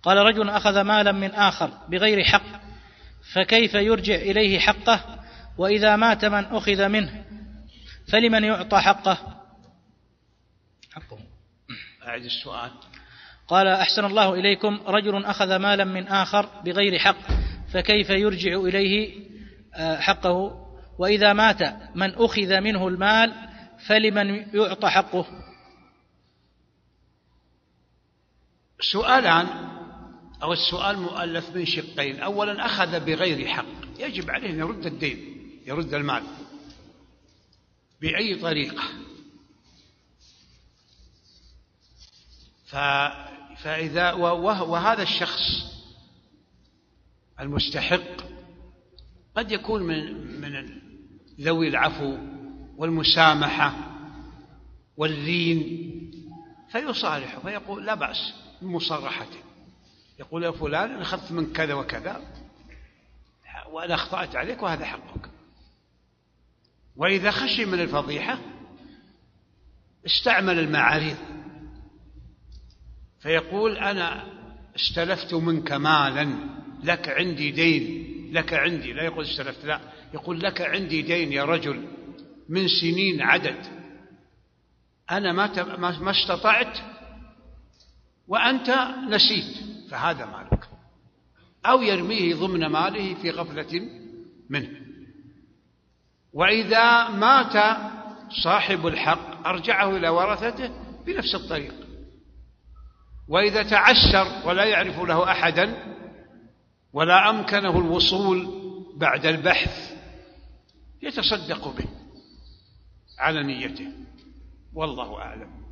قال: رجل أخذ مالا من آخر بغير حق، فكيف يرجع إليه حقه؟ وإذا مات من أخذ منه فلمن يعطى حقه؟ أعد السؤال. قال: أحسن الله إليكم، رجل أخذ مالا من آخر بغير حق، فكيف يرجع إليه حقه؟ وإذا مات من أخذ منه المال فلمن يعطى حقه؟ سؤالان، أو السؤال مؤلف من شقين. أولا، أخذ بغير حق، يجب عليه أن يرد الدين، يرد المال بأي طريقة. فإذا وهذا الشخص المستحق قد يكون من ذوي العفو والمسامحة واللين، فيصالحه فيقول: لا بأس بمصارحته، يقول: يا فلان، أنا أخذت من كذا وكذا وأنا أخطأت عليك وهذا حقك. وإذا خشي من الفضيحة استعمل المعاريض، فيقول: أنا استلفت منك مالا، لك عندي دين، لك عندي، لا يقول استلفت، لا، يقول: لك عندي دين يا رجل من سنين عدد، أنا ما استطعت وأنت نسيت، فهذا مالك. أو يرميه ضمن ماله في غفلة منه. وإذا مات صاحب الحق أرجعه إلى ورثته بنفس الطريق. وإذا تعسر ولا يعرف له أحدا ولا أمكنه الوصول بعد البحث يتصدق به على نيته، والله أعلم.